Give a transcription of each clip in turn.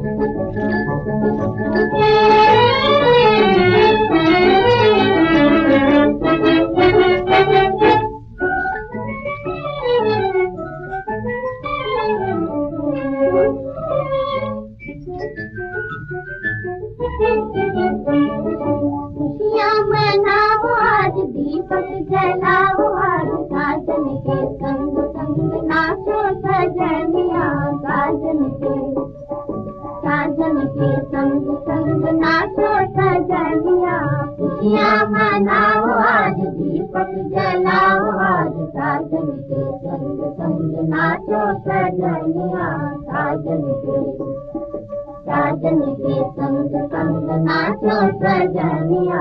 खुशियाँ मनाओ आज, दीपक जलाओ आज, साजन के संग संग नाचो सजनिया। साजन के संग संग नाचो सजनिया। खुशियाँ मनाओ आज, दीपक जलाओ आज, साजन के संग संग नाचो सजनिया। साजन के संग संग नाचो सजनिया।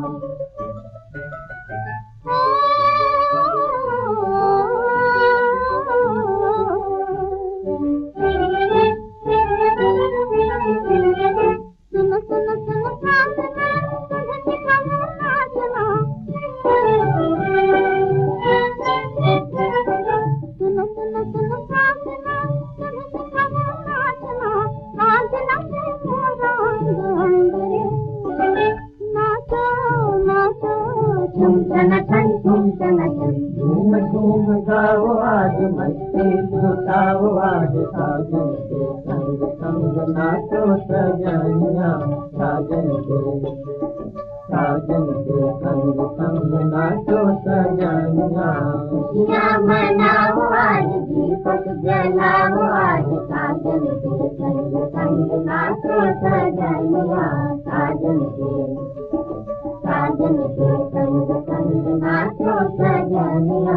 सुनो सुनो सुनो प्रार्थना, तुझे सिखाऊं नाचना। सुनो सुनो सुनो प्रार्थना, तुझे सिखाऊं नाचना। आज नाचे मोरा अंग रे, नाचो नाचो झूम तना छन, झूम तना छन। झूम झूम गाओ आज, मस्ती लुटाओ आज, साजन के संग संग नाचो सजनिया। साजन के संग संग नाचो सजनिया। खुशियाँ मनाओ आज, दीपक जलाओ आज, साजन के संग संग नाचो सजनिया। साजन के संग संग नाचो सजनिया।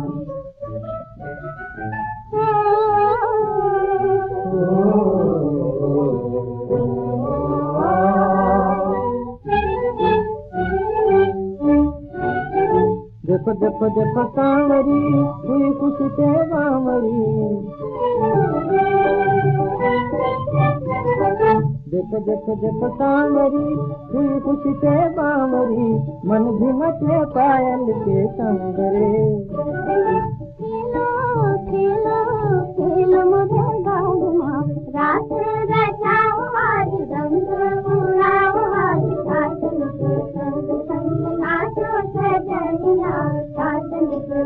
देखो देखो देखो सांवरी हुई खुशी पे बावरी। देखो देखो देखो सांवरी हुई खुशी पे बावरी, मन भी मचे पायल के संग रे। खेलो खेलो खेलो मोरे गाँव माँ, रात रचाओ आज, रंग उड़ाओ आज, साजन के संग संग नाचो सजनिया। साजन के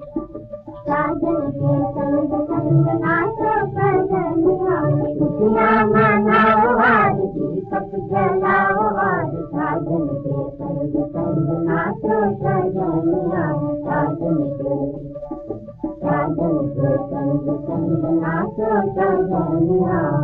संग संग नाचो सजनिया। खुशियाँ मनाओ आज, दीपक जलाओ आज, साजन के संग संग नाचो सजनिया। साजन के संग संग नाचो सजनिया।